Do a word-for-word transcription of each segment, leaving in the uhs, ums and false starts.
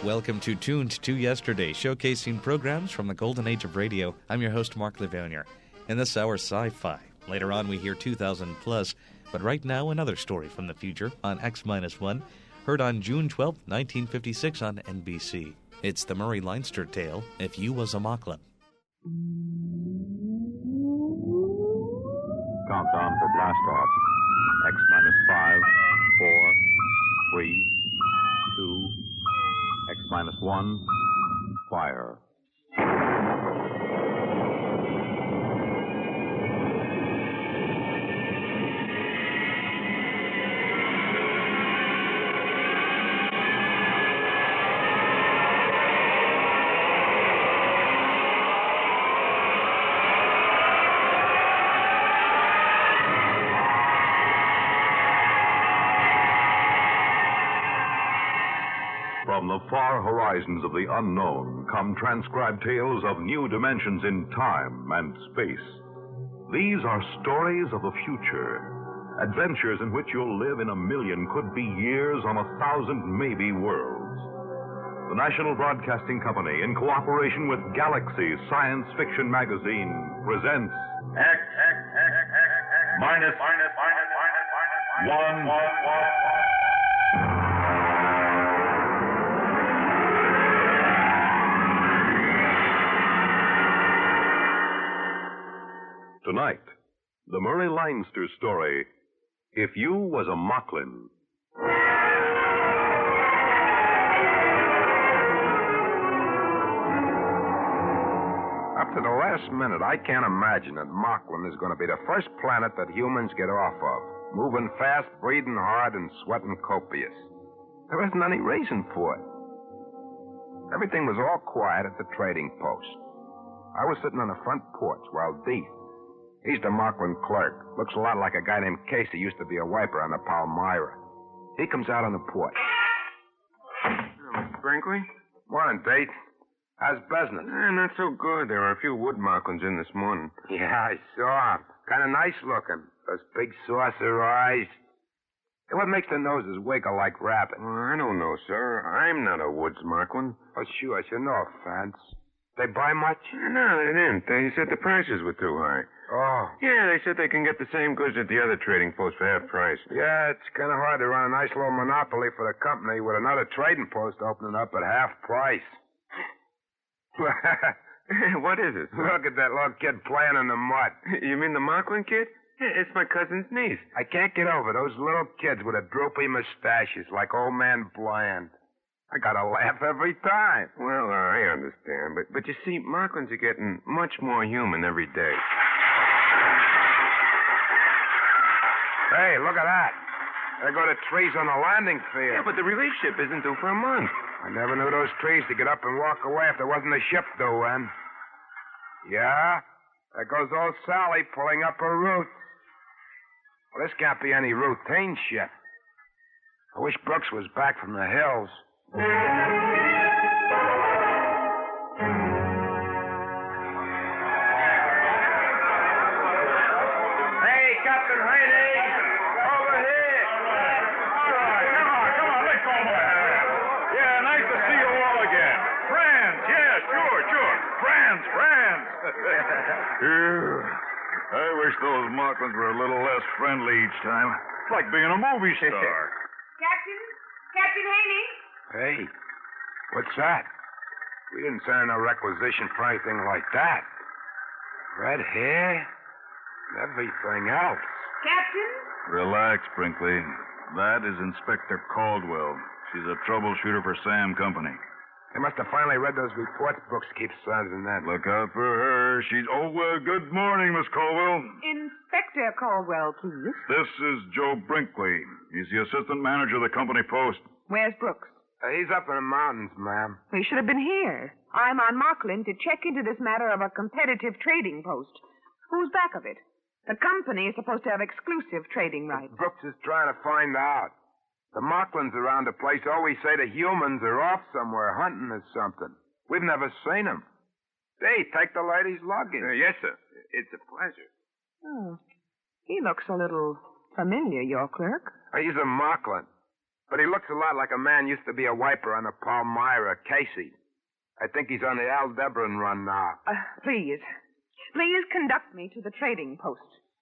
Welcome to Tuned to Yesterday, showcasing programs from the golden age of radio. I'm your host, Mark Livonia. In this hour, sci-fi. Later on, we hear two thousand plus. But right now, another story from the future on X minus one, heard on June twelfth, nineteen fifty-six on N B C. It's the Murray Leinster tale, If You Was a Mocklin. Countdown for blast off. X minus five, four, three, two, X minus one, fire. From the far horizons of the unknown come transcribed tales of new dimensions in time and space. These are stories of the future, adventures in which you'll live in a million, could be years, on a thousand maybe worlds. The National Broadcasting Company, in cooperation with Galaxy Science Fiction Magazine, presents X, X, X, X, X, minus, minus, minus, minus, minus, one, one, one. Tonight, the Murray Leinster story, If You Was a Mocklin. Up to the last minute, I can't imagine that Mocklin is going to be the first planet that humans get off of. Moving fast, breathing hard, and sweating copious. There isn't any reason for it. Everything was all quiet at the trading post. I was sitting on the front porch while Deeth, he's the Mocklin clerk. Looks a lot like a guy named Casey, used to be a wiper on the Palmyra. He comes out on the porch. Mister Brinkley? Morning, Deeth. How's business? Eh, not so good. There are a few wood Mocklins in this morning. Yeah, I saw him. Kind of nice looking. Those big saucer eyes. And what makes the noses wiggle like rabbits? Well, I don't know, sir. I'm not a woods Mocklin. Oh, sure, sure. No offense. They buy much? No, they didn't. They said the prices were too high. Oh. Yeah, they said they can get the same goods at the other trading post for half price. Yeah, it's kind of hard to run a nice little monopoly for the company with another trading post opening up at half price. What is it? Look at that little kid playing in the mud. You mean the Mocklin kid? It's my cousin's niece. I can't get over those little kids with the droopy mustaches like old man Bland. I gotta laugh every time. Well, uh, I understand, but but you see, Mocklins are getting much more human every day. Hey, look at that. There go the trees on the landing field. Yeah, but the relief ship isn't due for a month. I never knew those trees to get up and walk away if there wasn't a ship due in. Yeah, there goes old Sally pulling up her roots. Well, this can't be any routine ship. I wish Brooks was back from the hills. Hey, Captain Hades! Over here! All right, come on, come on, let's go over here. Yeah, nice to see you all again. Friends, yeah, sure, sure. Friends, friends. Yeah, I wish those Mocklins were a little less friendly each time. It's like being a movie star. Captain? Captain Haney? Hey, what's that? We didn't send in a requisition for anything like that. Red hair and everything else. Captain? Relax, Brinkley. That is Inspector Caldwell. She's a troubleshooter for Sam Company. They must have finally read those reports Brooks keeps sending in. Look out for her. She's... Oh, uh, good morning, Miss Caldwell. Inspector Caldwell, please. This is Joe Brinkley. He's the assistant manager of the company post. Where's Brooks? Uh, he's up in the mountains, ma'am. He should have been here. I'm on Mocklin to check into this matter of a competitive trading post. Who's back of it? The company is supposed to have exclusive trading rights. Brooks is trying to find out. The Mocklins around the place always say the humans are off somewhere hunting or something. We've never seen them. Hey, take the lady's luggage. Uh, yes, sir. It's a pleasure. Oh, he looks a little familiar, your clerk. He's a Mocklin. but he looks a lot like a man used to be a wiper on the Palmyra, Casey. I think he's on the Aldebaran run now. Uh, please. Please conduct me to the trading post.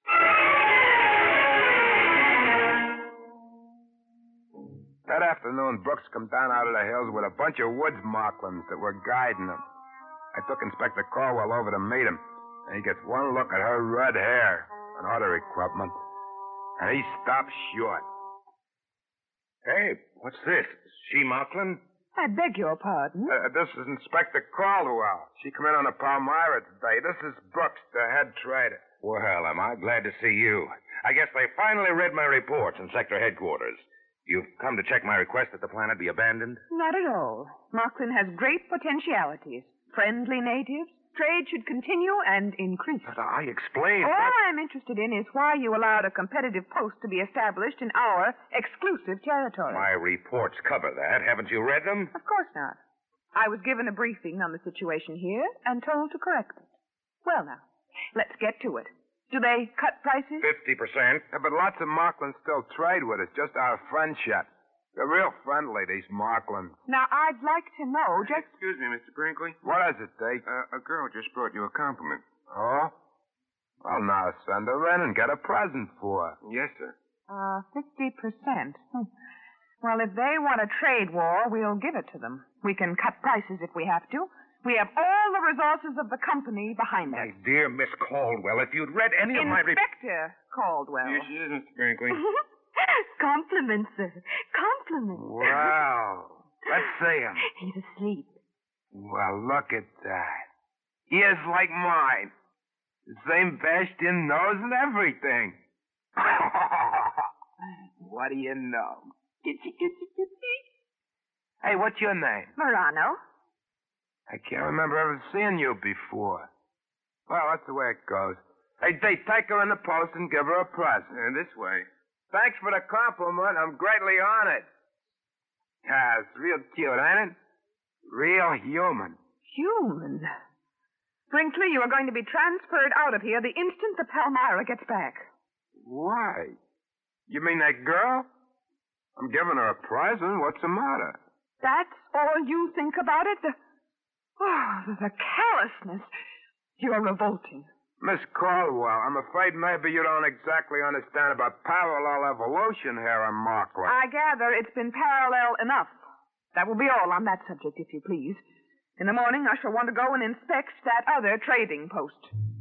That afternoon, Brooks come down out of the hills with a bunch of woods Marklins that were guiding him. I took Inspector Caldwell over to meet him, and he gets one look at her red hair and other equipment, and he stops short. Hey, what's this? She Marklin? I beg your pardon. Uh, this is Inspector Caldwell. She come in on the Palmyra today. This is Brooks, the head trader. Well, am I glad to see you. I guess they finally read my reports in sector headquarters. You've come to check my request that the planet be abandoned? Not at all. Marklin has great potentialities. Friendly natives. Trade should continue and increase. But I explained. All that... I'm interested in is why you allowed a competitive post to be established in our exclusive territory. My reports cover that. Haven't you read them? Of course not. I was given a briefing on the situation here and told to correct it. Well, now, let's get to it. Do they cut prices? Fifty percent. Yeah, but lots of Marklins still trade with us, just out of friendship. They're real friendly, these Marklins. Now, I'd like to know just... Excuse me, Mister Brinkley. What is it, Dave? Uh, a girl just brought you a compliment. Oh? Well, now send her in and get a present for her. Yes, sir. Uh, fifty percent. Hmm. Well, if they want a trade war, we'll give it to them. We can cut prices if we have to. We have all the resources of the company behind My us. dear Miss Caldwell, if you'd read any of my reports... Inspector Caldwell. Here she is, Mister Brinkley. Compliments, sir. Compliments. Wow. Let's see him. He's asleep. Well, look at that. Ears like mine. The same bashed-in nose and everything. What do you know? Gitsy, gitsy, gitsy. Hey, what's your name? Morano. I can't remember ever seeing you before. Well, that's the way it goes. Hey, Dave, take her in the post and give her a present. Uh, this way. Thanks for the compliment. I'm greatly honored. Yeah, it's real cute, ain't it? Real human. Human. Brinkley, you are going to be transferred out of here the instant the Palmyra gets back. Why? You mean that girl? I'm giving her a present. What's the matter? That's all you think about it? The, oh, the, the callousness. You're revolting. Miss Caldwell, I'm afraid maybe you don't exactly understand about parallel evolution here on Marklin. I gather it's been parallel enough. That will be all on that subject, if you please. In the morning, I shall want to go and inspect that other trading post.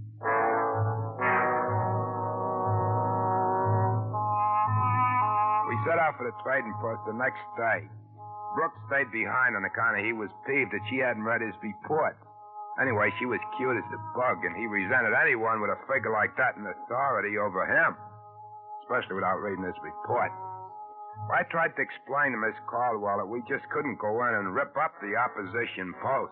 We set out for the trading post the next day. Brooks stayed behind on account of he was peeved that she hadn't read his report. Anyway, she was cute as a bug, and he resented anyone with a figure like that in authority over him, especially without reading his report. I tried to explain to Miss Caldwell that we just couldn't go in and rip up the opposition post.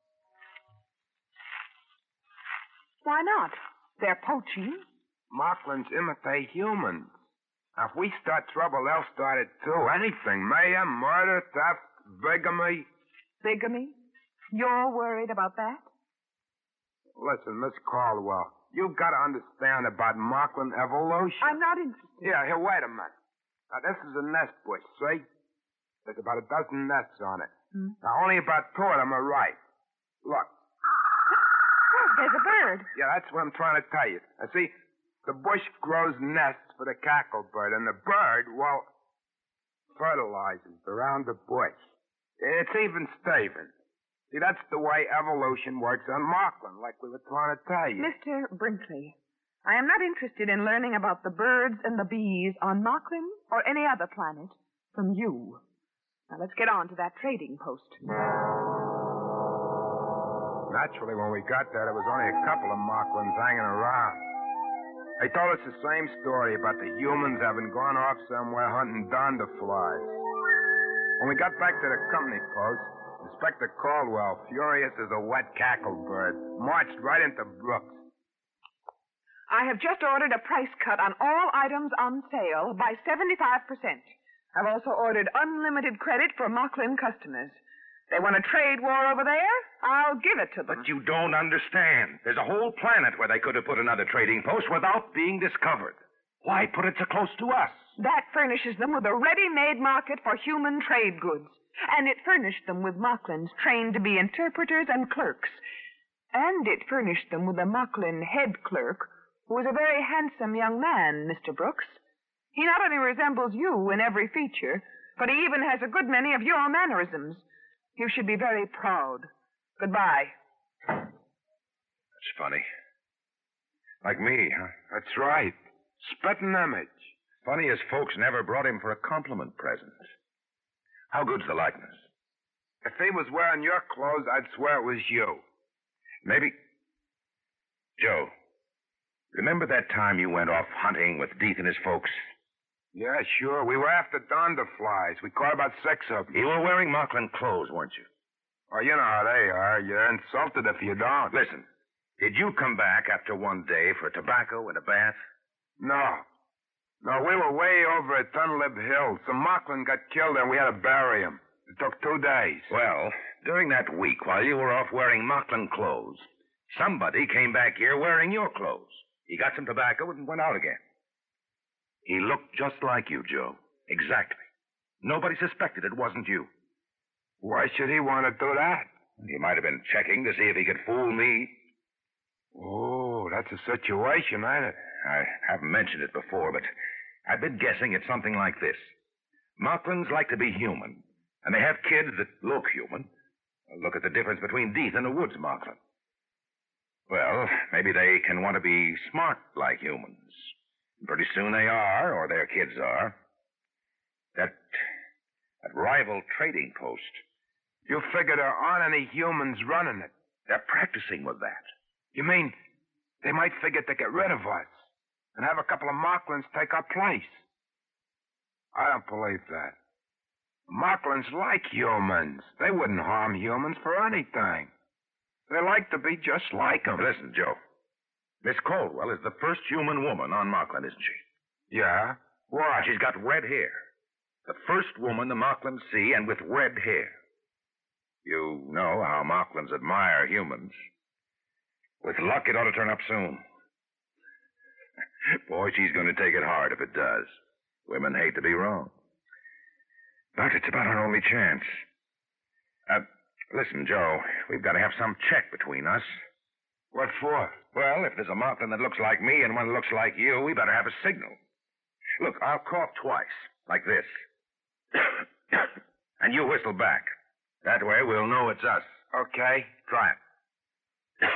Why not? They're poaching. Marklins imitate humans. Now, if we start trouble, they'll start it too. Anything. Mayhem, murder, theft, bigamy. Bigamy? You're worried about that? Listen, Miss Caldwell, you've got to understand about Marklin evolution. I'm not interested. Yeah, here, wait a minute. Now, this is a nest bush, see? There's about a dozen nests on it. Hmm? Now, only about two of them are right. Look. Oh, there's a bird. Yeah, that's what I'm trying to tell you. Now, see, the bush grows nests for the cacklebird, and the bird, well, fertilizes around the bush. It's even Steven. See, that's the way evolution works on Marklin, like we were trying to tell you. Mister Brinkley, I am not interested in learning about the birds and the bees on Marklin or any other planet from you. Now, let's get on to that trading post. Naturally, when we got there, there was only a couple of Marklins hanging around. They told us the same story about the humans having gone off somewhere hunting donderflies. When we got back to the company post, Inspector Caldwell, furious as a wet cacklebird, marched right into Brooks. I have just ordered a price cut on all items on sale by seventy-five percent. I've also ordered unlimited credit for Marklin customers. They want a trade war over there? I'll give it to them. But you don't understand. There's a whole planet where they could have put another trading post without being discovered. Why put it so close to us? That furnishes them with a ready-made market for human trade goods. And it furnished them with Mocklins trained to be interpreters and clerks. And it furnished them with a Mocklin head clerk, who is a very handsome young man, Mister Brooks. He not only resembles you in every feature, but he even has a good many of your mannerisms. You should be very proud. Goodbye. That's funny. Like me, huh? That's right. Spitting image. Funny as folks never brought him for a compliment present. How good's the likeness? If he was wearing your clothes, I'd swear it was you. Maybe. Joe, remember that time you went off hunting with Deeth and his folks? Yeah, sure. We were after Donderflies. We caught about six of them. You were wearing Mocklin clothes, weren't you? Oh, you know how they are. You're insulted if you don't. Listen, did you come back after one day for tobacco and a bath? No. No, we were way over at Dunlip Hill. Some Mocklin got killed and we had to bury him. It took two days. Well, during that week, while you were off wearing Mocklin clothes, somebody came back here wearing your clothes. He got some tobacco and went out again. He looked just like you, Joe. Exactly. Nobody suspected it wasn't you. Why should he want to do that? He might have been checking to see if he could fool me. Oh, that's a situation, ain't it? I haven't mentioned it before, but I've been guessing it's something like this. Mocklins like to be human, and they have kids that look human. Look at the difference between Deeth and a woods Mocklin. Well, maybe they can want to be smart like humans. Pretty soon they are, or their kids are. That, that rival trading post. You figure there aren't any humans running it. They're practicing with that. You mean they might figure to get rid of us and have a couple of Mocklins take our place? I don't believe that. Mocklins like humans. They wouldn't harm humans for anything. They like to be just like them. Listen, Joe. Miss Caldwell is the first human woman on Mocklin, isn't she? Yeah? Why? She's got red hair. The first woman the Mocklins see, and with red hair. You know how Mocklins admire humans. With luck, it ought to turn up soon. Boy, she's going to take it hard if it does. Women hate to be wrong. But it's about our only chance. Uh, listen, Joe, we've got to have some check between us. What for? Well, if there's a Mocklin that looks like me and one that looks like you, we better have a signal. Look, I'll cough twice, like this. And you whistle back. That way we'll know it's us. Okay. Try it.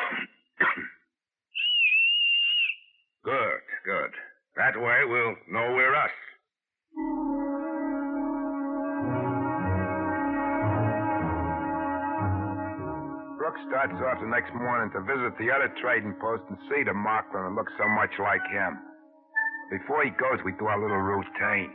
Good, good. That way we'll know we're us. Brooks starts off the next morning to visit the other trading post and see the Mocklin that looks so much like him. Before he goes, we do our little routine.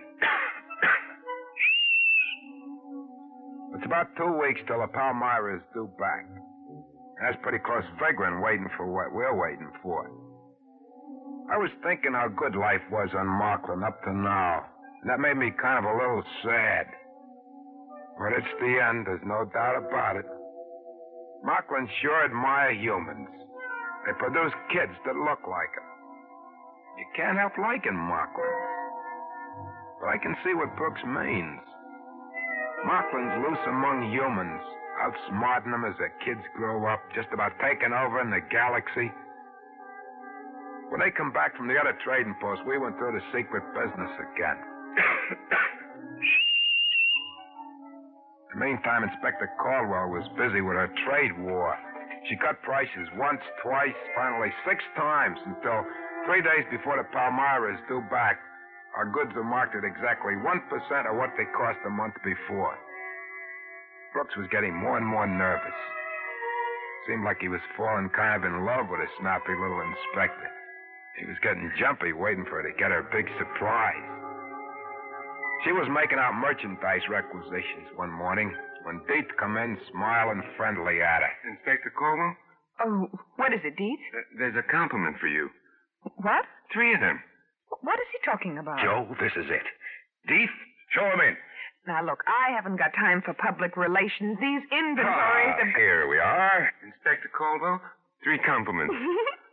It's about two weeks till the Palmyra is due back. That's pretty close figuring, waiting for what we're waiting for. I was thinking how good life was on Mocklin up to now, and that made me kind of a little sad. But it's the end, there's no doubt about it. Mocklin sure admire humans. They produce kids that look like them. You can't help liking Mocklins. But I can see what Brooks means. Mocklin's loose among humans, outsmarting them as their kids grow up, just about taking over in the galaxy. When they come back from the other trading post, we went through the secret business again. In the meantime, Inspector Caldwell was busy with her trade war. She cut prices once, twice, finally six times, until three days before the Palmyra is due back, our goods are marked at exactly one percent of what they cost a month before. Brooks was getting more and more nervous. Seemed like he was falling kind of in love with a snappy little inspector. He was getting jumpy, waiting for her to get her big surprise. She was making out merchandise requisitions one morning when Deeth come in, smiling friendly at her. Inspector Caldwell? Oh, what is it, Deeth? Uh, there's a compliment for you. What? Three of them. What is he talking about? Joe, this is it. Deeth, show him in. Now, look, I haven't got time for public relations. These inventories Ah, of... here we are. Inspector Caldwell, three compliments.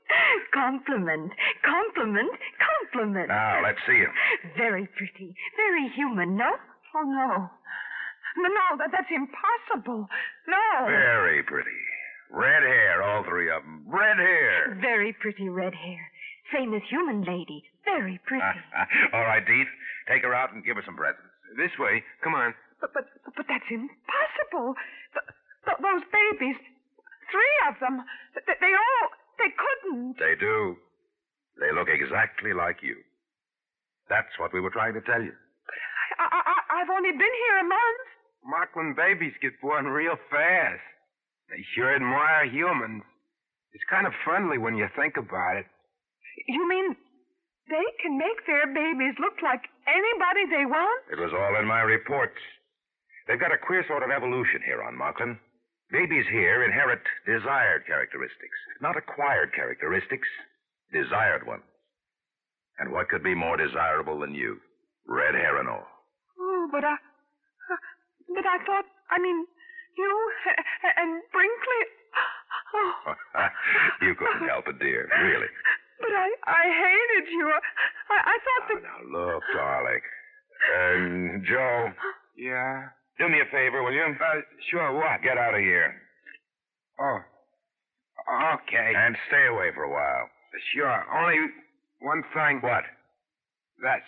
Compliment, compliment, compliment. Now, let's see him. Very pretty, very human, no? Oh, no. No, no, that, that's impossible. No. Very pretty. Red hair, all three of them. Red hair. Very pretty red hair. Same as human lady. Very pretty. All right, Deeth. Take her out and give her some presents. This way. Come on. But, but, but that's impossible. Th- th- those babies, three of them, th- they all, they couldn't. They do. They look exactly like you. That's what we were trying to tell you. I, I, I, I've only been here a month. Mocklin babies get born real fast. They sure admire humans. It's kind of friendly when you think about it. You mean they can make their babies look like anybody they want? It was all in my reports. They've got a queer sort of evolution here on Mocklin. Babies here inherit desired characteristics, not acquired characteristics, desired ones. And what could be more desirable than you? Red hair and all. Oh, but I... But I thought, I mean, you and Brinkley... Oh. You couldn't help it, dear, really. But I, I hated you. I, I thought now, that... Now, look, darling. Um, Joe. Yeah? Do me a favor, will you? Uh, sure, what? Get out of here. Oh. Okay. And stay away for a while. Sure. Only one thing. What? That's...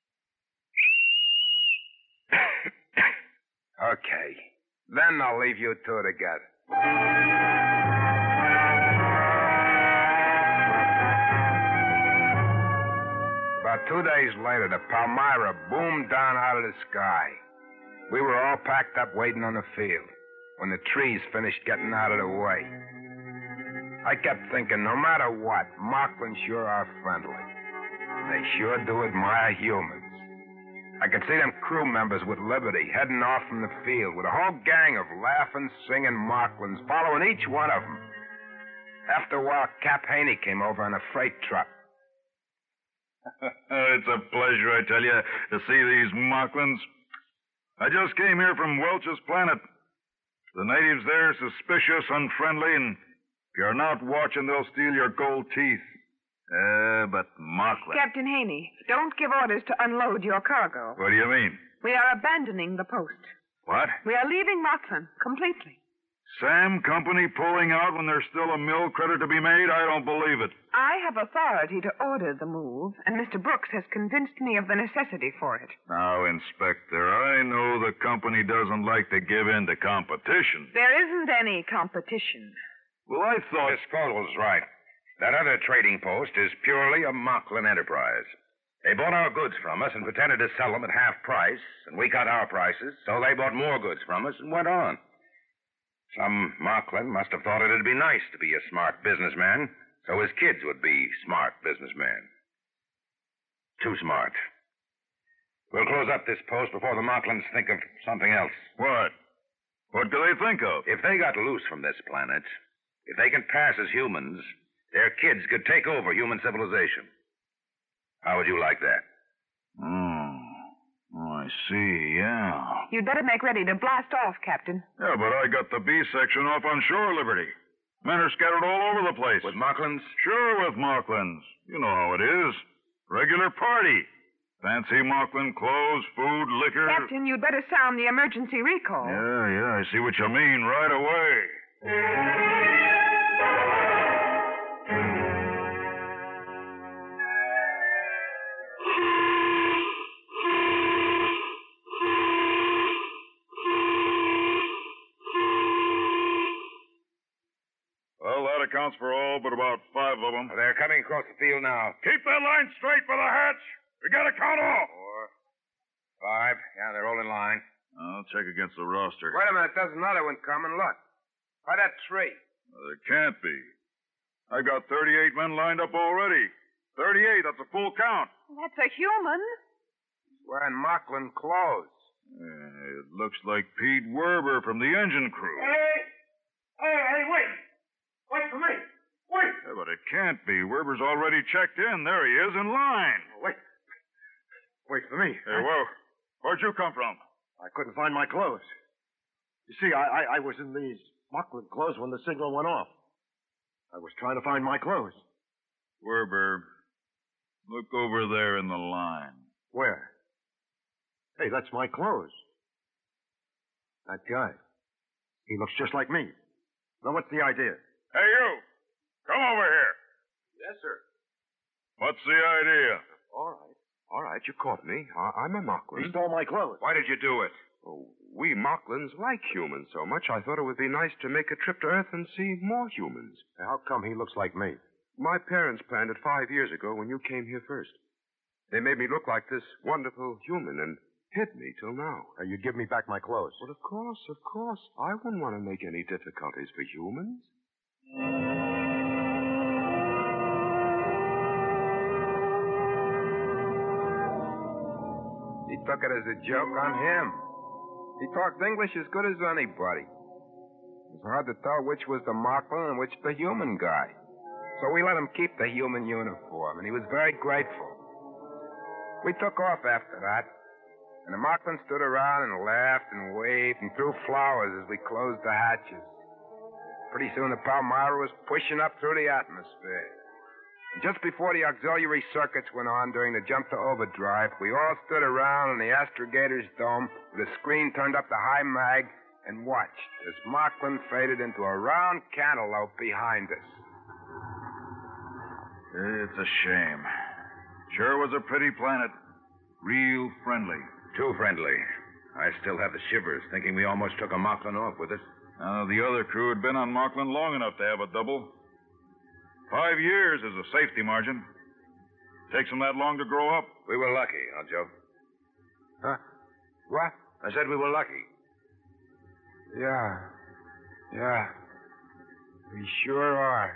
Okay. Then I'll leave you two together. About two days later, the Palmyra boomed down out of the sky. We were all packed up waiting on the field when the trees finished getting out of the way. I kept thinking, no matter what, Mocklin sure are friendly. They sure do admire humans. I could see them crew members with Liberty heading off from the field with a whole gang of laughing, singing Mocklins following each one of them. After a while, Cap Haney came over in a freight truck. It's a pleasure, I tell you, to see these Mocklins. I just came here from Welch's Planet. The natives there are suspicious, unfriendly, and if you're not watching, they'll steal your gold teeth. Uh, but Mocklin... Captain Haney, don't give orders to unload your cargo. What do you mean? We are abandoning the post. What? We are leaving Mocklin completely. Sam Company pulling out when there's still a mill credit to be made? I don't believe it. I have authority to order the move, and Mister Brooks has convinced me of the necessity for it. Now, Inspector, I know the company doesn't like to give in to competition. There isn't any competition. Well, I thought... Miss Caldwell's right. That other trading post is purely a Mocklin enterprise. They bought our goods from us and pretended to sell them at half price, and we cut our prices, so they bought more goods from us and went on. Some Mocklin must have thought it'd be nice to be a smart businessman, so his kids would be smart businessmen. Too smart. We'll close up this post before the Mocklins think of something else. What? What do they think of? If they got loose from this planet, if they can pass as humans, their kids could take over human civilization. How would you like that? Hmm. Oh, I see, yeah. You'd better make ready to blast off, Captain. Yeah, but I got the B section off on shore Liberty. Men are scattered all over the place. With Mocklins? Sure, with Mocklins. You know how it is. Regular party. Fancy Mocklin clothes, food, liquor. Captain, you'd better sound the emergency recall. Yeah, yeah, I see what you mean right away. Well, that accounts for all but about five of them. They're coming across the field now. Keep that line straight for the hatch. We gotta count off. Four, five. Yeah, they're all in line. I'll check against the roster. Wait a minute, there's another one coming. Look. By that tree. Well, there can't be. I got thirty-eight men lined up already. thirty-eight, that's a full count. That's a human. He's wearing Mocklin clothes. Uh, it looks like Pete Werber from the engine crew. Hey! Hey, hey, wait! Wait for me! Wait! Yeah, but it can't be. Werber's already checked in. There he is in line. Wait. Wait for me. Hey, whoa. Where'd you come from? I couldn't find my clothes. You see, I, I, I was in these Mocklin clothes when the signal went off. I was trying to find my clothes. Werber, look over there in the line. Where? Hey, that's my clothes. That guy. He looks just like me. Now, what's the idea? Hey, you! Come over here. Yes, sir. What's the idea? All right. All right, you caught me. I- I'm a Mocklin. He stole my clothes. Why did you do it? Oh, we Mocklins like humans so much, I thought it would be nice to make a trip to Earth and see more humans. How come he looks like me? My parents planned it five years ago when you came here first. They made me look like this wonderful human and hid me till now. Uh, you'd give me back my clothes. Well, of course, of course. I wouldn't want to make any difficulties for humans. He took it as a joke on him. He talked English as good as anybody. It was hard to tell which was the Mocklin and which the human guy. So we let him keep the human uniform, and he was very grateful. We took off after that, and the Mocklin stood around and laughed and waved and threw flowers as we closed the hatches. Pretty soon the Palmyra was pushing up through the atmosphere. And just before the auxiliary circuits went on during the jump to overdrive, we all stood around in the astrogator's dome with a screen turned up to high mag and watched as Mocklin faded into a round cantaloupe behind us. It's a shame. Sure was a pretty planet. Real friendly. Too friendly. I still have the shivers, thinking we almost took a Mocklin off with us. Uh, the other crew had been on Mocklin long enough to have a double. Five years is a safety margin. Takes them that long to grow up. We were lucky, huh, Joe? Huh? What? I said we were lucky. Yeah. Yeah. We sure are.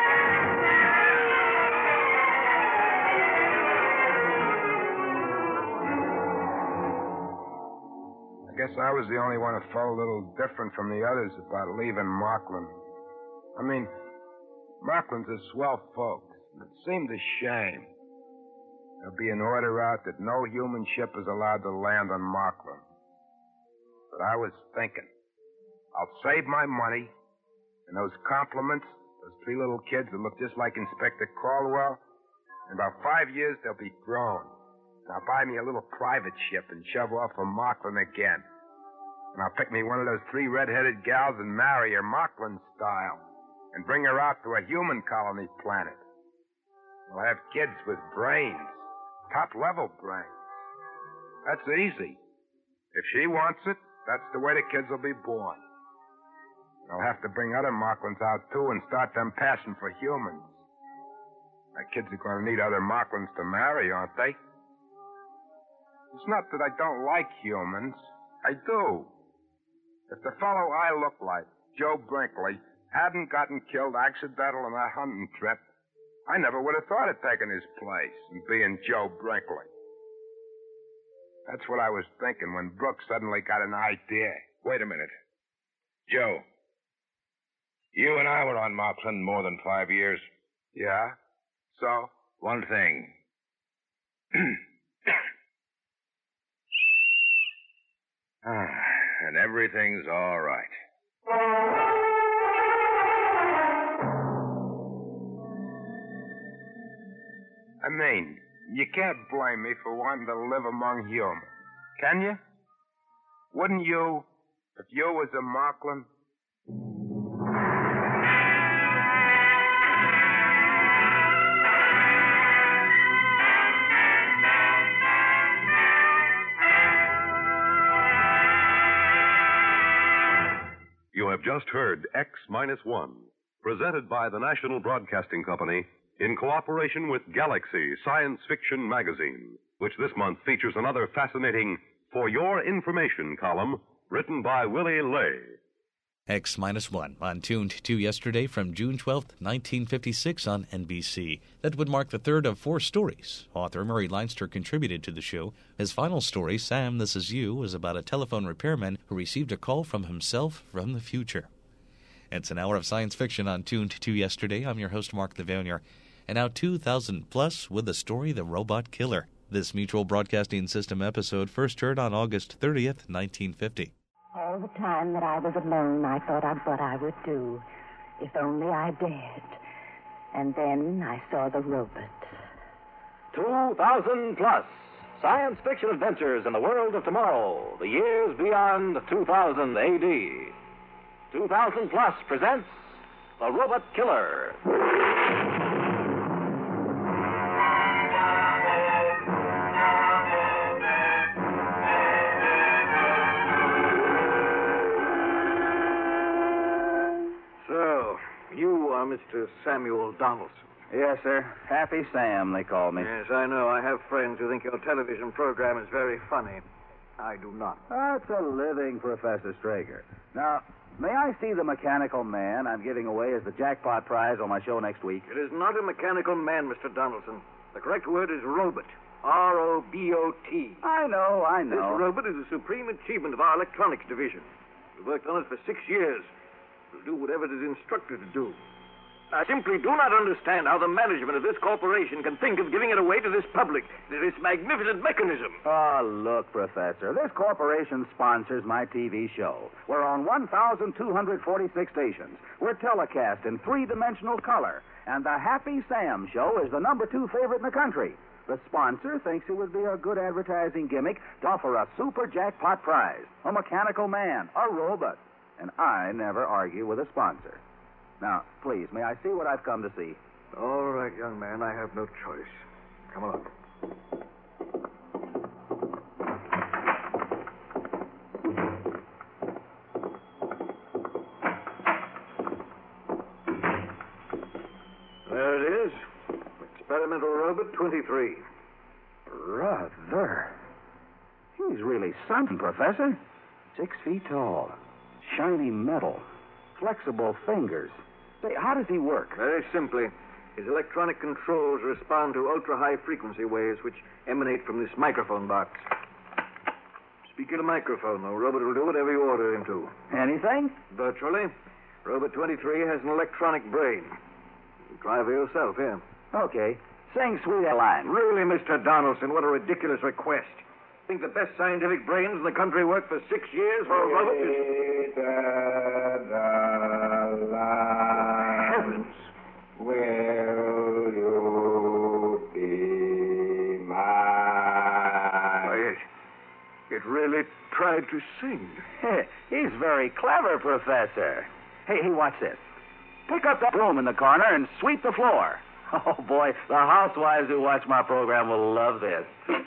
I guess I was the only one who felt a little different from the others about leaving Mocklin. I mean, Mocklin's are swell folks, and it seemed a shame. There'll be an order out that no human ship is allowed to land on Mocklin. But I was thinking, I'll save my money, and those compliments, those three little kids that look just like Inspector Caldwell, in about five years they'll be grown. And I'll buy me a little private ship and shove off from Mocklin again. And I'll pick me one of those three red-headed gals and marry her Mocklin style. And bring her out to a human colony planet. We'll have kids with brains. Top-level brains. That's easy. If she wants it, that's the way the kids will be born. I'll have to bring other Mocklins out, too, and start them passing for humans. My kids are going to need other Mocklins to marry, aren't they? It's not that I don't like humans. I do. If the fellow I look like, Joe Brinkley, hadn't gotten killed accidental on that hunting trip, I never would have thought of taking his place and being Joe Brinkley. That's what I was thinking when Brooks suddenly got an idea. Wait a minute. Joe, you and I were on Mocklin more than five years. Yeah? So? One thing. ah, and everything's all right. I mean, you can't blame me for wanting to live among humans, can you? Wouldn't you, if you was a Mocklin? You have just heard X Minus One, presented by the National Broadcasting Company in cooperation with Galaxy Science Fiction Magazine, which this month features another fascinating For Your Information column written by Willie Lay. X Minus One on Tuned to Yesterday from June twelfth, nineteen fifty-six on N B C. That would mark the third of four stories. Author Murray Leinster contributed to the show. His final story, Sam, This Is You, was about a telephone repairman who received a call from himself from the future. It's an hour of science fiction on Tuned to Yesterday. I'm your host, Mark Levanier. And now two thousand plus with the story The Robot Killer. This Mutual Broadcasting System episode first heard on August thirtieth, nineteen fifty. All the time that I was alone, I thought of what I would do, if only I dared. And then I saw the robot. two thousand plus. Science fiction adventures in the world of tomorrow. The years beyond two thousand A D. two thousand plus presents The Robot Killer. So, you are Mister Samuel Donaldson. Yes, sir. Happy Sam, they call me. Yes, I know. I have friends who think your television program is very funny. I do not. That's a living, Professor Strager. Now, may I see the mechanical man I'm giving away as the jackpot prize on my show next week? It is not a mechanical man, Mister Donaldson. The correct word is robot. R O B O T. I know, I know. This robot is a supreme achievement of our electronics division. We worked on it for six years. We'll do whatever it is instructed to do. I simply do not understand how the management of this corporation can think of giving it away to this public, to this magnificent mechanism. Oh, look, Professor, this corporation sponsors my T V show. We're on one thousand two hundred forty-six stations. We're telecast in three-dimensional color. And the Happy Sam show is the number two favorite in the country. The sponsor thinks it would be a good advertising gimmick to offer a super jackpot prize, a mechanical man, a robot. And I never argue with a sponsor. Now, please, may I see what I've come to see? All right, young man, I have no choice. Come along. There it is. Experimental robot twenty-three. Brother. He's really something, Professor. Six feet tall. Shiny metal. Flexible fingers. Say, how does he work? Very simply. His electronic controls respond to ultra-high frequency waves which emanate from this microphone box. Speak in a microphone. The robot will do whatever you order him to. Anything? Virtually. Robot twenty-three has an electronic brain. You try for yourself, here. Okay. Sing Sweet Line. Really, Mister Donaldson, what a ridiculous request. Think the best scientific brains in the country work for six years for a robot? Heavens. Will you be mine? Why, it, it really tried to sing. He's very clever, Professor. Hey, hey, watch this. Pick up that broom in the corner and sweep the floor. Oh, boy, the housewives who watch my program will love this.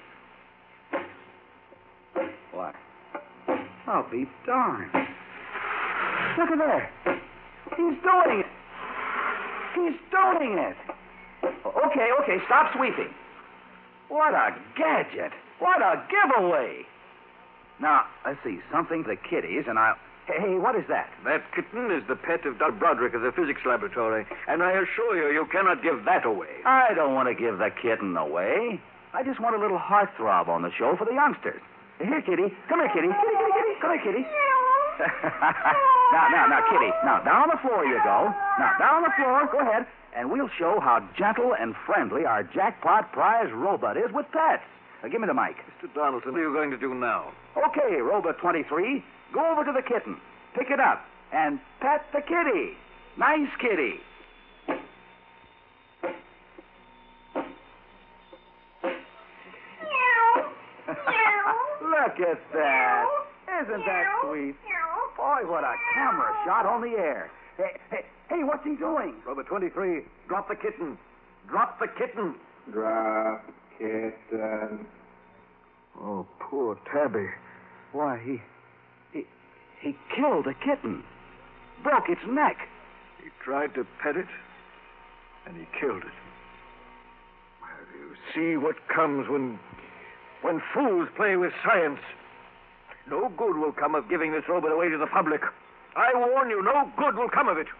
What? I'll be darned. Look at there. He's doing it. He's doing it. Okay, okay, stop sweeping. What a gadget. What a giveaway. Now, let's see, something for the kiddies, and I'll... Hey, what is that? That kitten is the pet of Doctor Broderick of the physics laboratory, and I assure you, you cannot give that away. I don't want to give the kitten away. I just want a little heartthrob on the show for the youngsters. Here, Kitty. Come here, Kitty. Kitty, Kitty, Kitty. Come here, Kitty. now, now, now, Kitty. Now, down on the floor you go. Now, down on the floor. Go ahead. And we'll show how gentle and friendly our jackpot prize robot is with pets. Now, give me the mic. Mister Donaldson, what are you going to do now? Okay, Robot twenty-three. Go over to the kitten. Pick it up. And pet the kitty. Nice kitty. Look at that. Isn't that sweet? Boy, what a camera shot on the air. Hey, hey, hey, what's he doing? Robot twenty-three, drop the kitten. Drop the kitten. Drop kitten. Oh, poor Tabby. Why, he... He, he killed a kitten. Broke its neck. He tried to pet it, and he killed it. Well, you see what comes when... when fools play with science. No good will come of giving this robot away to the public. I warn you, no good will come of it.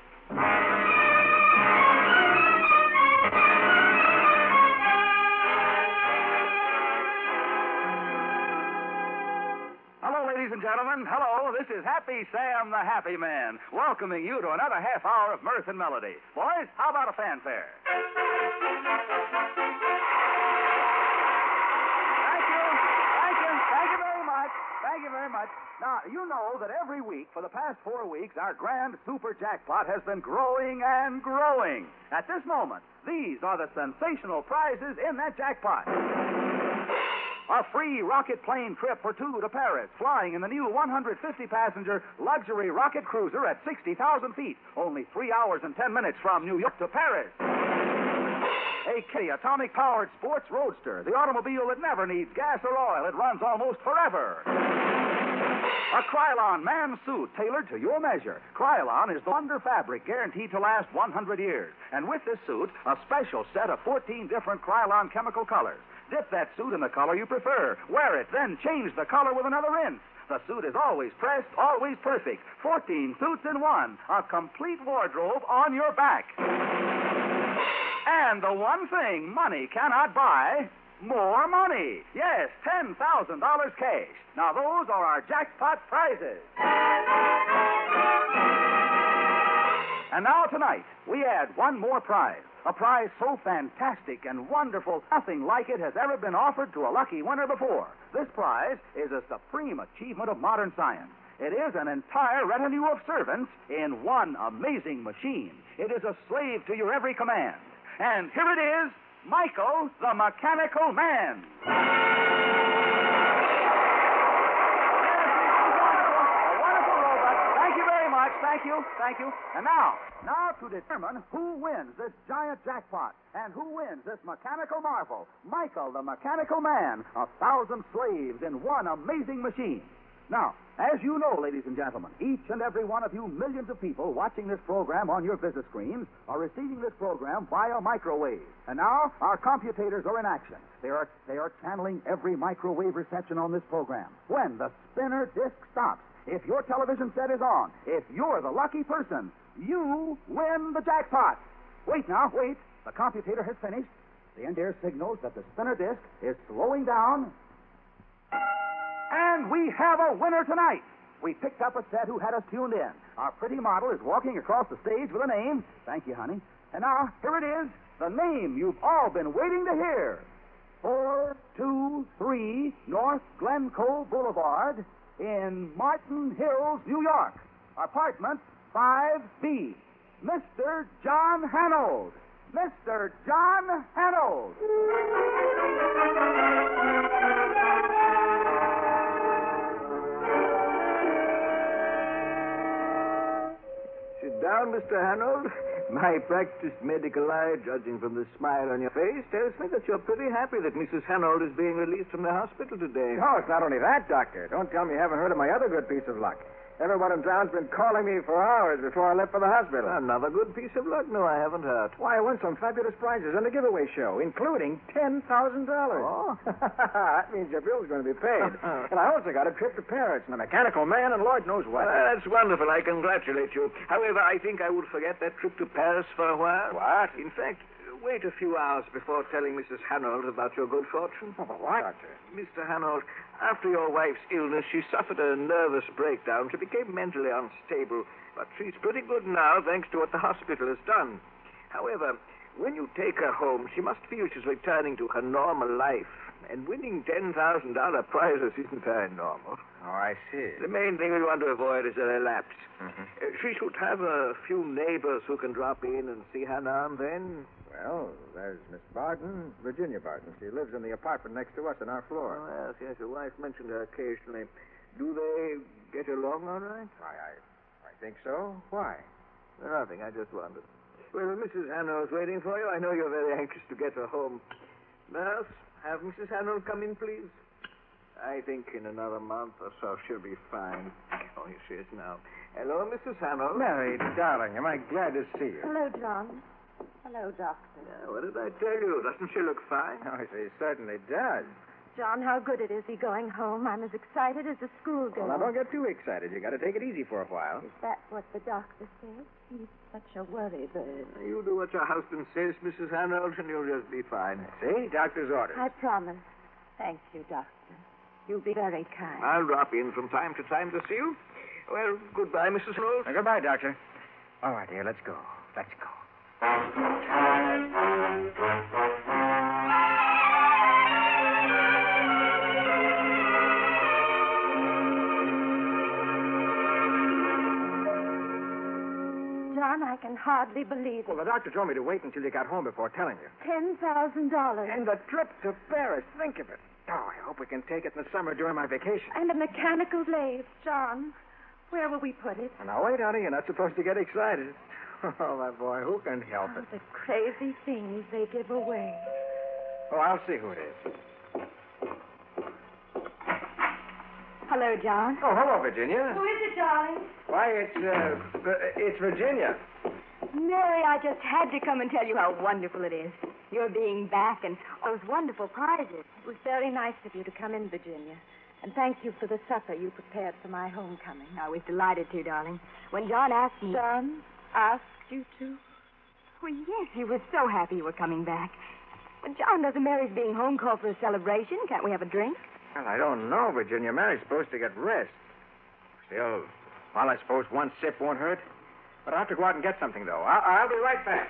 Hello, ladies and gentlemen. Hello, this is Happy Sam the Happy Man, welcoming you to another half hour of mirth and melody. Boys, how about a fanfare? Thank you. Thank you. Thank you very much. Thank Thank you very much. Now, you know that every week for the past four weeks, our grand super jackpot has been growing and growing. At this moment, these are the sensational prizes in that jackpot. A free rocket plane trip for two to Paris, flying in the new one hundred fifty passenger luxury rocket cruiser at sixty thousand feet, only three hours and ten minutes from New York to Paris. A K atomic-powered sports roadster, the automobile that never needs gas or oil. It runs almost forever. A Krylon man suit tailored to your measure. Krylon is the wonder fabric guaranteed to last one hundred years. And with this suit, a special set of fourteen different Krylon chemical colors. Dip that suit in the color you prefer. Wear it, then change the color with another rinse. The suit is always pressed, always perfect. fourteen suits in one. A complete wardrobe on your back. And the one thing money cannot buy, more money. Yes, ten thousand dollars cash. Now, those are our jackpot prizes. And now, tonight, we add one more prize. A prize so fantastic and wonderful, nothing like it has ever been offered to a lucky winner before. This prize is a supreme achievement of modern science. It is an entire retinue of servants in one amazing machine. It is a slave to your every command. And here it is, Michael, the Mechanical Man. Thank you, thank you. And now, now to determine who wins this giant jackpot and who wins this mechanical marvel, Michael, the Mechanical Man, a thousand slaves in one amazing machine. Now, as you know, ladies and gentlemen, each and every one of you millions of people watching this program on your visit screens are receiving this program via microwave. And now, our computators are in action. They are, they are channeling every microwave reception on this program. When the spinner disc stops, if your television set is on, if you're the lucky person, you win the jackpot. Wait now, wait. The computator has finished. The end air signals that the spinner disc is slowing down. And we have a winner tonight. We picked up a set who had us tuned in. Our pretty model is walking across the stage with a name. Thank you, honey. And now, here it is, the name you've all been waiting to hear. four two three North Glencoe Boulevard in Martin Hills, New York. Apartment five B. Mister John Hanold. Mister John Hanold. Sit down, Mister Hanold. My practiced medical eye, judging from the smile on your face, tells me that you're pretty happy that Missus Hanold is being released from the hospital today. No, it's not only that, Doctor. Don't tell me you haven't heard of my other good piece of luck. Everyone in town's been calling me for hours before I left for the hospital. Another good piece of luck? No, I haven't heard. Why, I won some fabulous prizes on the giveaway show, including ten thousand dollars. Oh? That means your bill's going to be paid. And I also got a trip to Paris and a Mechanical Man and Lord knows what. Well, that's wonderful. I congratulate you. However, I think I would forget that trip to Paris for a while. What? In fact, wait a few hours before telling Missus Hanold about your good fortune. Oh, what, Doctor? Mister Hanold, after your wife's illness, she suffered a nervous breakdown. She became mentally unstable, but she's pretty good now, thanks to what the hospital has done. However, when you take her home, she must feel she's returning to her normal life. And winning ten thousand dollars prizes isn't very normal. Oh, I see. The main thing we want to avoid is a relapse. Mm-hmm. Uh, she should have a few neighbors who can drop in and see her now and then. Well, there's Miss Barton, Virginia Barton. She lives in the apartment next to us on our floor. Oh, yes, yes. Your wife mentioned her occasionally. Do they get along all right? Why, I, I think so. Why? Well, nothing. I just wondered. Well, Missus Hanold's waiting for you. I know you're very anxious to get her home. Nurse, have Missus Hanold come in, please. I think in another month or so she'll be fine. Oh, here she is now. Hello, Missus Hanold. Mary, darling, am I glad to see you? Hello, John. Hello, Doctor. Yeah, what did I tell you? Doesn't she look fine? Oh, she certainly does. John, how good it is he going home. I'm as excited as a schoolgirl. Well, now, don't get too excited. You got to take it easy for a while. Is that what the doctor said? He's such a worry bird. You do what your husband says, Missus Hanold, and you'll just be fine. See? Doctor's orders. I promise. Thank you, Doctor. You'll be very kind. I'll drop in from time to time to see you. Well, goodbye, Missus Hanold. Now, goodbye, Doctor. All right, dear, let's go. Let's go. John, I can hardly believe it. Well, the doctor told me to wait until you got home before telling you. Ten thousand dollars. And the trip to Paris. Think of it. Oh, I hope we can take it in the summer during my vacation. And a mechanical lathe, John. Where will we put it? Now, wait, honey. You're not supposed to get excited. Oh, my boy, who can help Oh, it? the crazy things they give away. Oh, I'll see who it is. Hello, John. Oh, hello, Virginia. Who is it, darling? Why, it's, uh, V- it's Virginia. Mary, I just had to come and tell you how wonderful it is. Your being back and those wonderful prizes. It was very nice of you to come in, Virginia. And thank you for the supper you prepared for my homecoming. I was delighted to, darling. When John asked me... John asked you to? Well, yes, he was so happy you were coming back. But John, doesn't Mary's being home call for a celebration? Can't we have a drink? Well, I don't know, Virginia. Mary's supposed to get rest. Still, well, I suppose one sip won't hurt. But I'll have to go out and get something, though. I'll, I'll be right back.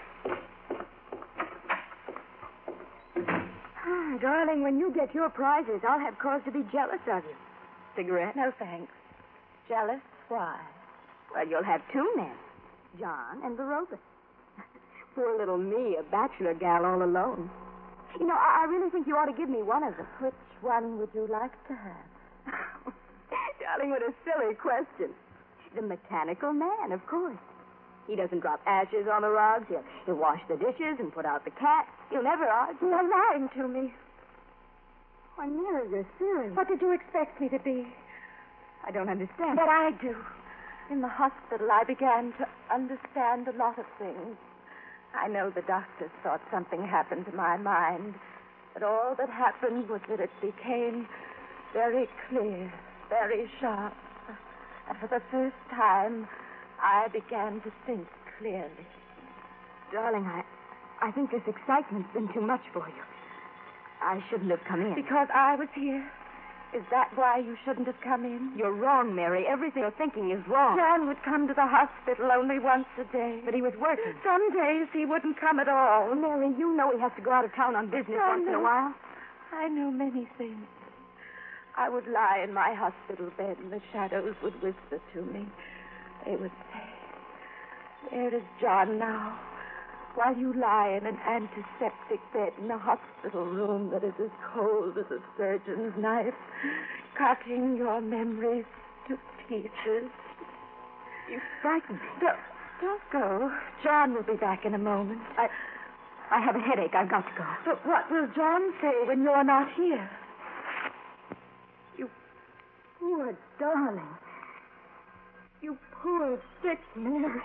Ah, darling, when you get your prizes, I'll have cause to be jealous of you. Cigarette? No, thanks. Jealous? Why? Well, you'll have two men, John and Baroba. Poor little me, a bachelor gal all alone. You know, I, I really think you ought to give me one of them. Which one would you like to have? Darling, what a silly question. The mechanical man, of course. He doesn't drop ashes on the rugs. He'll, he'll wash the dishes and put out the cat. He'll never argue. You're lying to me. Why, Mary, you're serious. What did you expect me to be? I don't understand. But I do. In the hospital, I began to understand a lot of things. I know the doctors thought something happened to my mind, but all that happened was that it became very clear, very sharp. And for the first time, I began to think clearly. Darling, I, I think this excitement's been too much for you. I shouldn't have come in. Because I was here? Is that why you shouldn't have come in? You're wrong, Mary. Everything you're thinking is wrong. John would come to the hospital only once a day. But he was working. Some days he wouldn't come at all. Mary, you know he has to go out of town on business I once know. in a while. I know many things. I would lie in my hospital bed and the shadows would whisper to me. They would say, "Where is John now?" While you lie in an antiseptic bed in a hospital room that is as cold as a surgeon's knife, cutting your memories to pieces. You frighten me. Don't, don't go. John will be back in a moment. I, I have a headache. I've got to go. But what will John say when you're not here? You poor darling. You poor sick Mary.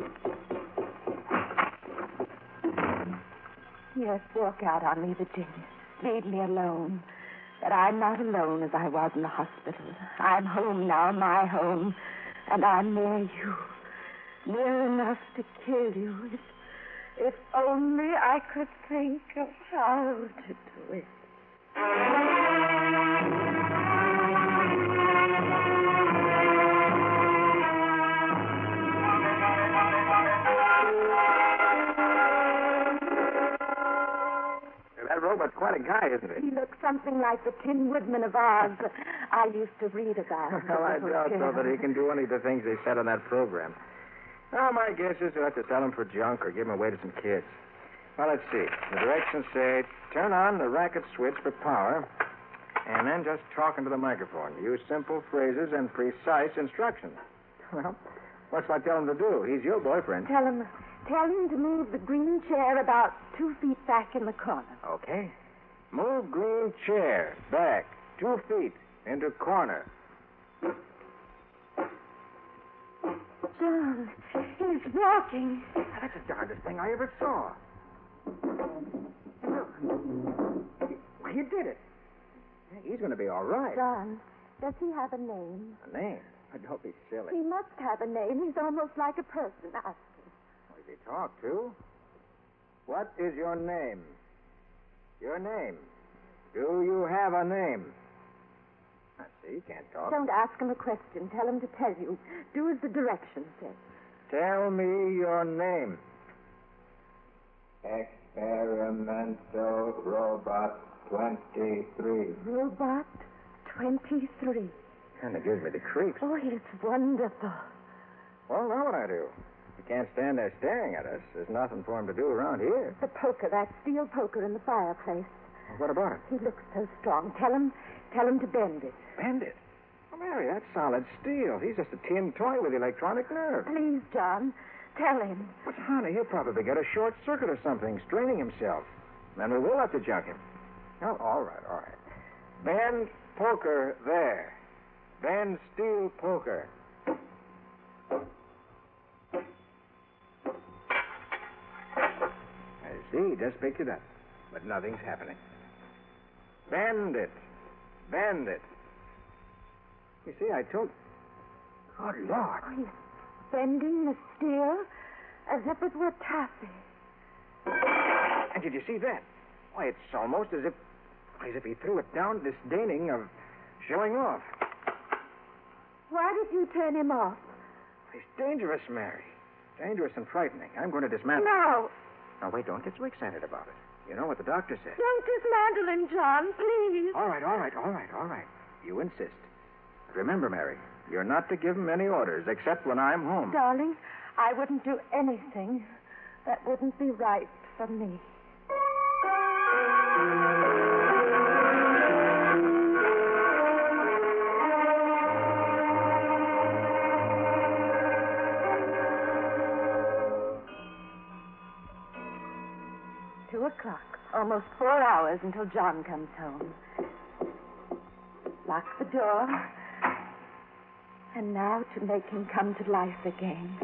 Yes, walk out on me, Virginia. Leave me alone. But I'm not alone as I was in the hospital. I'm home now, my home, and I'm near you. Near enough to kill you. If, if only I could think of how to do it. That robot's quite a guy, isn't he? He looks something like the Tin Woodman of Oz I used to read about. Well, I doubt, though, that he can do any of the things they said on that program. Well, my guess is we'll have to sell him for junk or give him away to some kids. Well, let's see. The directions say turn on the racket switch for power, and then just talk into the microphone. Use simple phrases and precise instructions. Well, what's I tell him to do? He's your boyfriend. Tell him, tell him to move the green chair about two feet back in the corner. Okay. Move green chair back two feet into corner. John, he's walking. That's the darndest thing I ever saw. Why, you did it. He's going to be all right. John, does he have a name? A name? Don't be silly. He must have a name. He's almost like a person. Ask him. What does he talk to? What is your name? Your name. Do you have a name? I see, you can't talk. Don't ask him a question. Tell him to tell you. Do as the directions say. Tell me your name. Experimental Robot twenty-three. Robot twenty-three. Kind of gives me the creeps. Oh, it's wonderful. Well, now what I do? He can't stand there staring at us. There's nothing for him to do around here. The poker, that steel poker in the fireplace. What about it? He looks so strong. Tell him, tell him to bend it. Bend it? Well, Mary, that's solid steel. He's just a tin toy with electronic nerves. Please, John, tell him. But, honey, he'll probably get a short circuit or something, straining himself. Then we will have to junk him. Oh, all right, all right. Bend poker there. Bend steel poker. I see, just picked it up. But nothing's happening. Bend it. Bend it. You see, I told... Good Lord. Oh, he's bending the steel as if it were taffy. And did you see that? Why, it's almost as if... as if he threw it down, disdaining of showing off. Why did you turn him off? He's dangerous, Mary. Dangerous and frightening. I'm going to dismantle No. Now, wait, don't get so excited about it. You know what the doctor said. Don't dismantle him, John, please. All right, all right, all right, all right. You insist. But remember, Mary, you're not to give him any orders, except when I'm home. Darling, I wouldn't do anything that wouldn't be right for me. Two o'clock. Almost four hours until John comes home. Lock the door. And now to make him come to life again.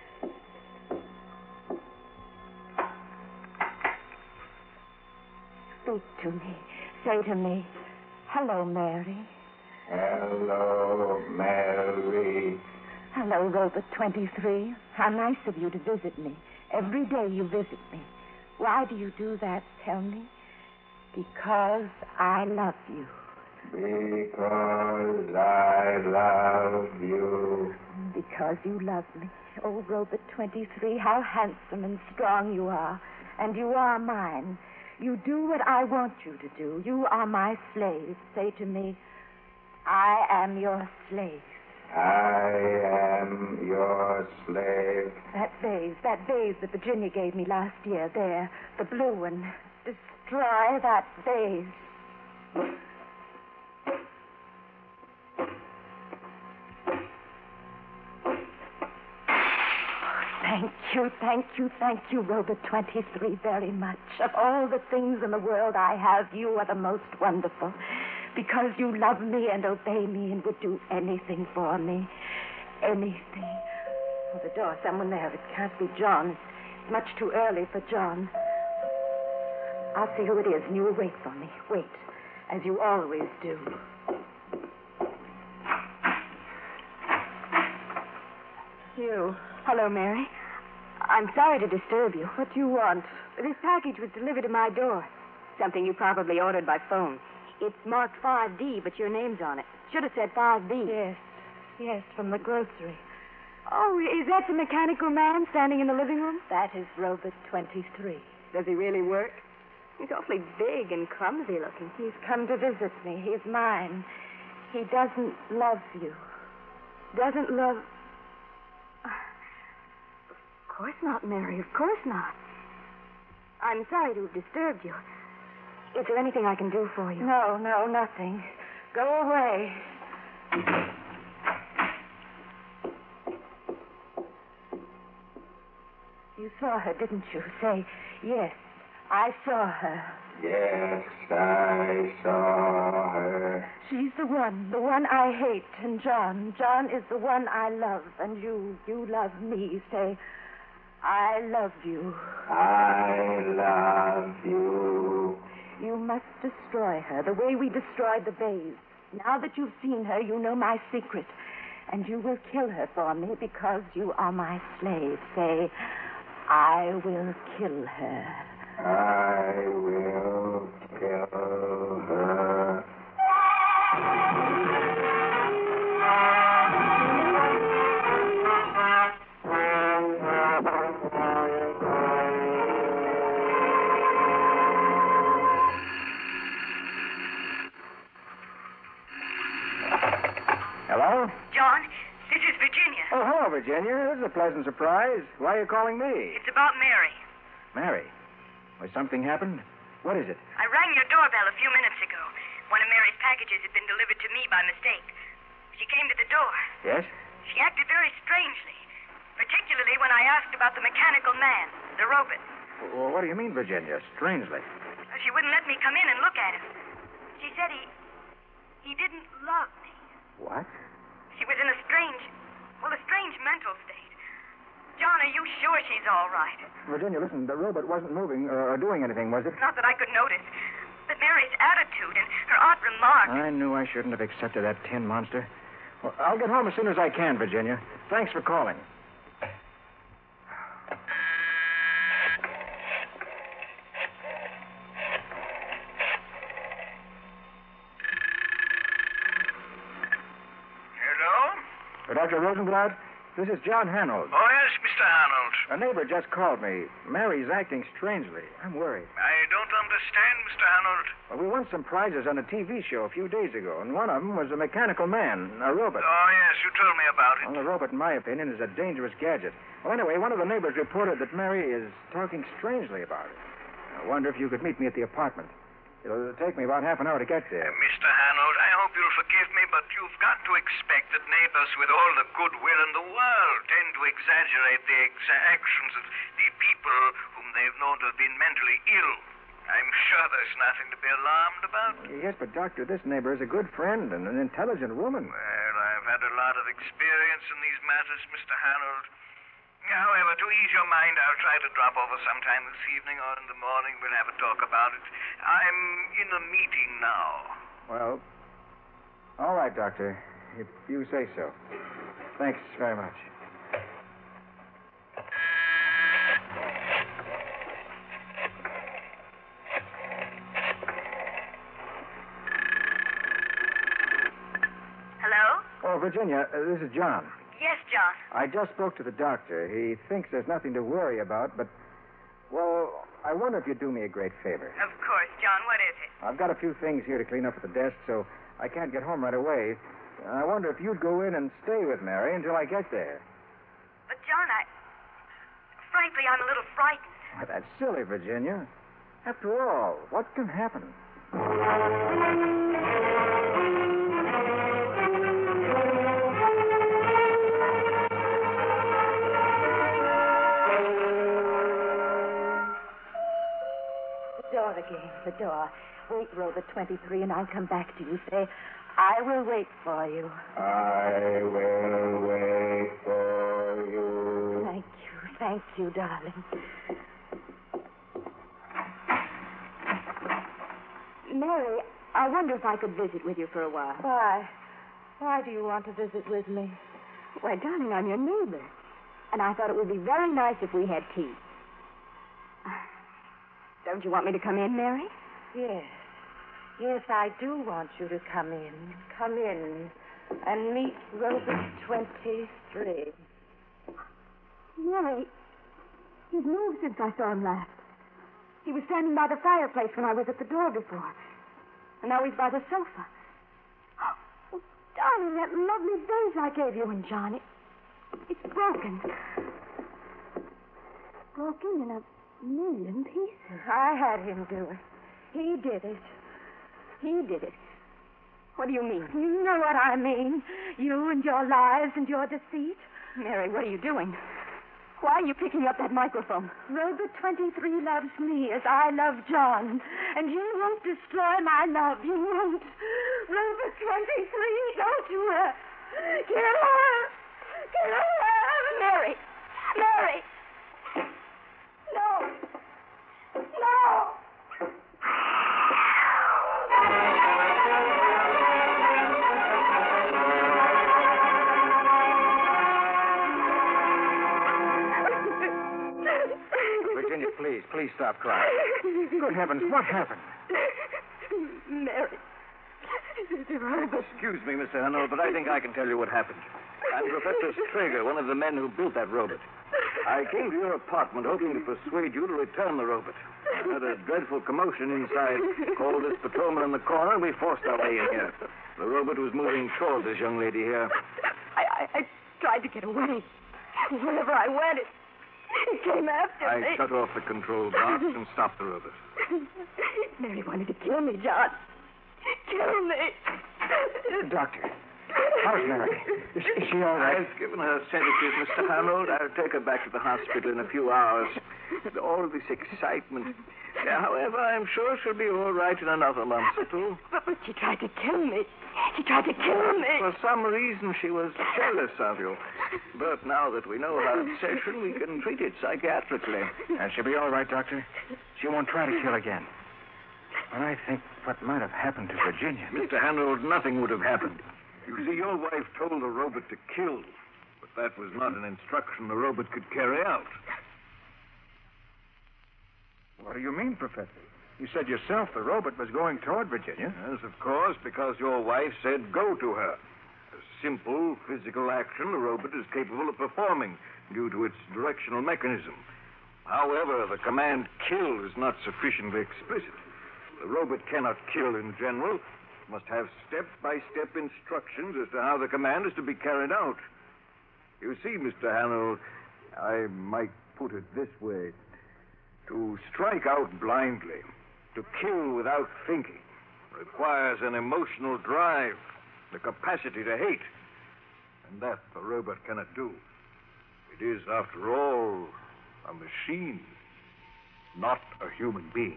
Speak to me. Say to me, hello, Mary. Hello, Mary. Hello, Robert twenty-three. How nice of you to visit me. Every day you visit me. Why do you do that, tell me? Because I love you. Because I love you. Because you love me. Oh, Robert twenty-three, how handsome and strong you are. And you are mine. You do what I want you to do. You are my slave. Say to me, I am your slave. I am your slave. That vase, that vase that Virginia gave me last year, there, the blue one. Destroy that vase. Thank you, thank you, thank you, Robert twenty-three, very much. Of all the things in the world I have, you are the most wonderful. Because you love me and obey me and would do anything for me. Anything. Oh, the door, someone there. It can't be John. It's much too early for John. I'll see who it is, and you will wait for me. Wait, as you always do. You. Hello, Mary. I'm sorry to disturb you. What do you want? This package was delivered to my door. Something you probably ordered by phone. It's marked five D, but your name's on it. Should have said five B. Yes. Yes, from the grocery. Oh, is that the mechanical man standing in the living room? That is Robert twenty-three. Does he really work? He's awfully big and clumsy looking. He's come to visit me. He's mine. He doesn't love you. Doesn't love... Of course not, Mary. Of course not. I'm sorry to have disturbed you. Is there anything I can do for you? No, no, nothing. Go away. You saw her, didn't you? Say, yes, I saw her. Yes, I saw her. She's the one, the one I hate. And John, John is the one I love. And you, you love me. Say, I love you. I love you. You must destroy her the way we destroyed the vase. Now that you've seen her, you know my secret. And you will kill her for me because you are my slave. Say, I will kill her. I will kill her. Hello? John, this This is Virginia. Oh, hello, Virginia. This is a pleasant surprise. Why are you calling me? It's about Mary. Mary. Has something happened? What is it? I rang your doorbell a few minutes ago. One of Mary's packages had been delivered to me by mistake. She came to the door. Yes? She acted very strangely, particularly when I asked about the mechanical man, the robot. Well, what do you mean, Virginia? Strangely. She wouldn't let me come in and look at him. She said he... he didn't love me. What? She was in a strange... well, a strange mental state. John, are you sure she's all right? Virginia, listen, the robot wasn't moving or, or doing anything, was it? Not that I could notice. But Mary's attitude and her odd remarks... I knew I shouldn't have accepted that tin monster. Well, I'll get home as soon as I can, Virginia. Thanks for calling. Hello? Doctor Rosenblatt, this is John Hanold. Oh, yes, Mister Hanold. A neighbor just called me. Mary's acting strangely. I'm worried. I don't understand, Mister Hanold. Well, we won some prizes on a T V show a few days ago, and one of them was a mechanical man, a robot. Oh, yes, you told me about it. Well, the robot, in my opinion, is a dangerous gadget. Well, anyway, one of the neighbors reported that Mary is talking strangely about it. I wonder if you could meet me at the apartment. It'll take me about half an hour to get there. Uh, Mister Hanold, I hope you'll forgive me, but you've got to expect that neighbors with all the goodwill in the world tend to exaggerate the exa- actions of the people whom they've known to have been mentally ill. I'm sure there's nothing to be alarmed about. Yes, but, Doctor, this neighbor is a good friend and an intelligent woman. Well, I've had a lot of experience in these matters, Mister Hanold. However, to ease your mind, I'll try to drop over sometime this evening or in the morning. We'll have a talk about it. I'm in a meeting now. Well, all right, Doctor, if you say so. Thanks very much. Hello? Oh, Virginia, uh, this is John. Yes, John. I just spoke to the doctor. He thinks there's nothing to worry about, but, well, I wonder if you'd do me a great favor. Of course, John. What is it? I've got a few things here to clean up at the desk, so I can't get home right away. I wonder if you'd go in and stay with Mary until I get there. But, John, I... frankly, I'm a little frightened. Why, that's silly, Virginia. After all, what can happen? Door again, the door. Wait, Robot twenty-three, and I'll come back to you. Say, I will wait for you. I will wait for you. Thank you, thank you, darling. Mary, I wonder if I could visit with you for a while. Why? Why do you want to visit with me? Why, darling, I'm your neighbor. And I thought it would be very nice if we had tea. Don't you want me to come in, Mary? Yes. Yes, I do want you to come in. Come in and meet Robot twenty-three. Mary, he's moved since I saw him last. He was standing by the fireplace when I was at the door before. And now he's by the sofa. Oh, darling, that lovely vase I gave you and John, it, it's broken. Broken in a million pieces. I had him do it. He did it. He did it. What do you mean? You know what I mean. You and your lies and your deceit. Mary, what are you doing? Why are you picking up that microphone? Robot twenty-three loves me as I love John. And you won't destroy my love. You won't. Robot twenty-three, don't you her. Kill her. Kill her. Mary. Mary. No. No. Virginia, please, please stop crying. Good heavens, what happened? Mary. Excuse me, Mister Hanold, but I think I can tell you what happened. I'm Professor Strager, one of the men who built that robot. I came to your apartment hoping to persuade you to return the robot. I heard a dreadful commotion inside. Called this patrolman in the corner, and we forced our way in here. The robot was moving toward this young lady here. I, I, I tried to get away. Wherever I went, it, it came after I me. I shut off the control box and stopped the robot. Mary wanted to kill me, John. Kill me. Doctor, how's Mary? Is, is she all right? I've given her sedative, Mister Harold. I'll take her back to the hospital in a few hours. All this excitement. Yeah, however, I'm sure she'll be all right in another month or two. But, but she tried to kill me. She tried to kill me. For some reason, she was jealous of you. But now that we know her obsession, we can treat it psychiatrically. And she'll be all right, Doctor. She won't try to kill again. But I think what might have happened to Virginia. Mister Harold, nothing would have happened. You see, your wife told the robot to kill, but that was not an instruction the robot could carry out. What do you mean, Professor? You said yourself the robot was going toward Virginia. Yes, of course, because your wife said go to her. A simple physical action the robot is capable of performing due to its directional mechanism. However, the command kill is not sufficiently explicit. The robot cannot kill in general. It must have step-by-step instructions as to how the command is to be carried out. You see, Mister Harold, I might put it this way. To strike out blindly, to kill without thinking, requires an emotional drive, the capacity to hate. And that the robot cannot do. It is, after all, a machine, not a human being.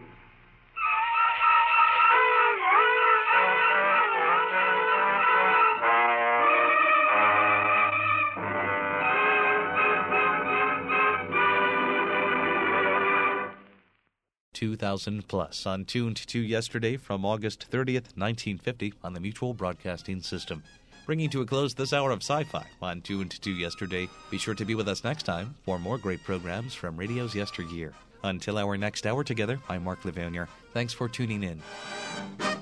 two thousand plus on Tuned to yesterday from August thirtieth, nineteen fifty on the Mutual Broadcasting System. Bringing to a close this hour of sci-fi on Tuned to yesterday. Be sure to be with us next time for more great programs from radio's yesteryear. Until our next hour together, I'm Mark Levanier. Thanks for tuning in.